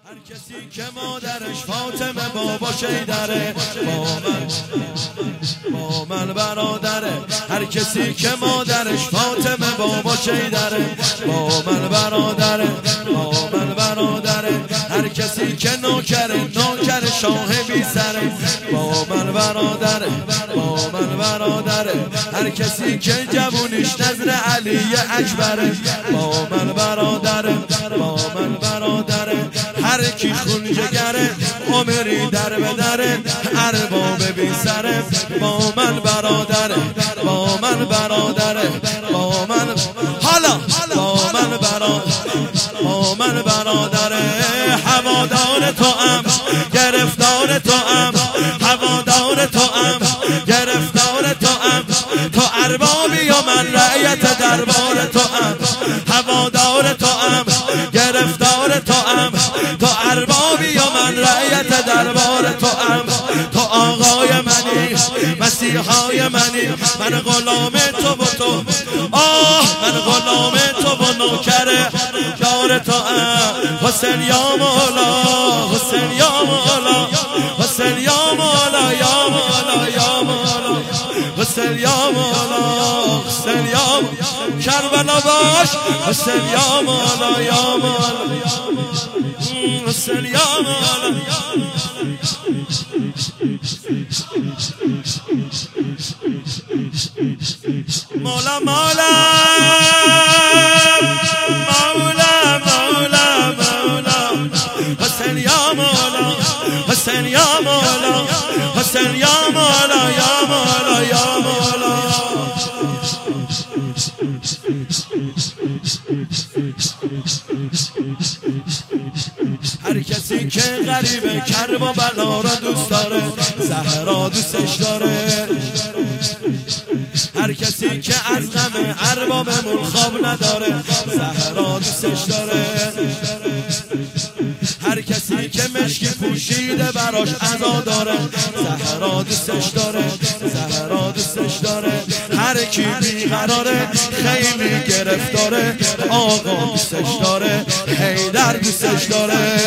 هر کسی که مادرش فاطمه بابا شیدره با من برادره. هر کسی که مادرش فاطمه بابا شیدره با من برادره. هر کسی که نوکر شاه بی سره با من برادره. هر کسی که جوونیش نظر علی اکبره با من برادره. هر کی خون جگره عمری در به دره ارباب بی سره با من برادره. هوادار تو ام گرفتار تو ام گرفتار تو ام تو اربابی و من رعیت دربار تو ام. هوادار تو ام گرفتار تو ام تو اربابی و من رعیت دربار تو ام. تو آقای منی مسیحای منی من غلام تو و تو من غلام تو و نوکر یار تو ام. حسین یا مولا حسین یا مولا حسین یا مولا یا مولا یا مولا حسین یا مولا حسین یا کربلا باش حسین یا مولا یا مولا حسین یا مولا مولا مولا حسین یا مولا حسین یا مولا حسین یا مولا یا مولا یا مولا. هر کسی که غریب کرب و بلا را دوست داره زهرا دوستش داره. هر کسی که از غم اربابمون خواب نداره زهرا دوستش داره. هر کسی که مشکی پوشیده براش عزا داره زهرا دوستش داره. هر کی بیقراره خیلی گرفتاره آقا دوستش داره. حیدر دوستش داره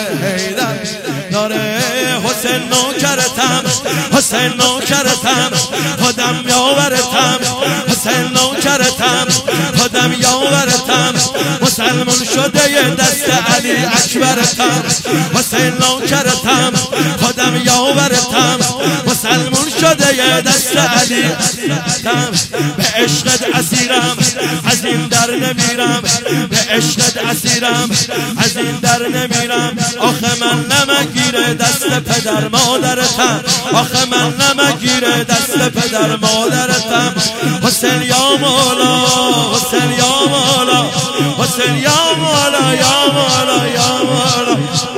حسین نوکرتم حسین نوکرتم خودم یاورتم حسین نوکرتم خودم یاورتم مسلمون شده یه دست علی اکبرتم. حسین نوکرتم خودم یاورتم مسلمون شده یه دست علی اکبرتم. به عشقت اسیرم از این در نمیرم به عشقت اسیرم از این در نمیرم. آخه من نمگیره دست پدر مادرتم آخه من نمگیره دست پدر مادرتم. حسین یا مولا حسین یا مولا حسین یا مولا یا مولا یا مولا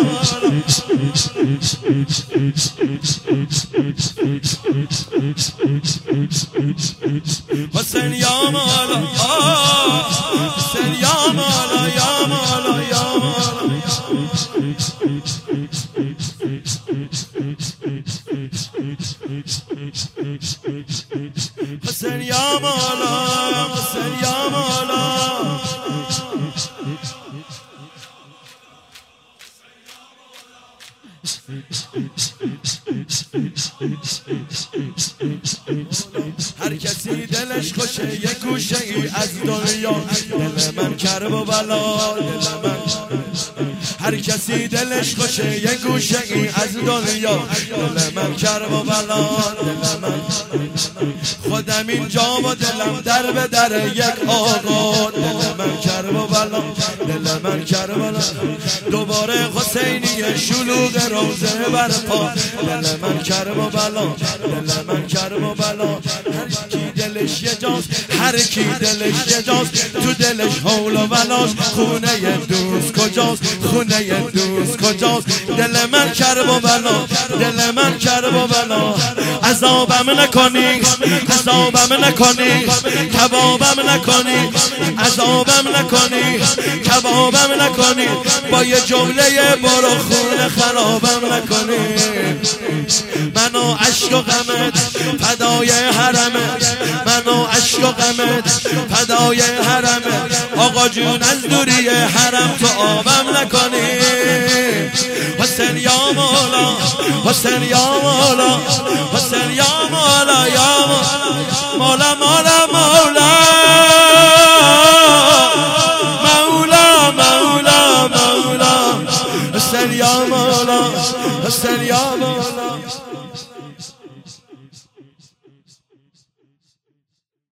حسین یا مولا حسین یا مولا یا مولا یا مولا حسین یا مولا حسین یا مولا. هر کسی دلش خوشه یک گوشه ای از دنیا دل من کرب و بلا دل من. هر کسی دلش خوشه یک گوشه ای از دنیا دل من کرب و بلا دل من. خودم اینجا و دلم در به در یک آقا دل من کرب و بلا دل من کرب و بلا. دوباره حسینی شلوغ روزه برپا دل من کرب و بلا دل من کرب و بلا. هر کی دلش یه جاست هر کی دلش یه جاست تو دلش حول و بلاست. خونه دوست کجاست خونه دوست کجاست دل من کرب و بلا دل من کرب و بلا. عذابم نکنی عذابم نکنی کبابم نکنی عذابم نکنی کبابم نکنی با یه جمله برو خونه خرابم نکنی. منو عشق و غمت فدای حرمت منو عشق و غمت فدای حرمت. آقا جون از دوری حرم تو آبم نکنی حسین یا مولا حسین یا مولا حسین یا مولا یا مولا مولا مولا مولا مولا مولا حسین یا مولا حسین یا مولا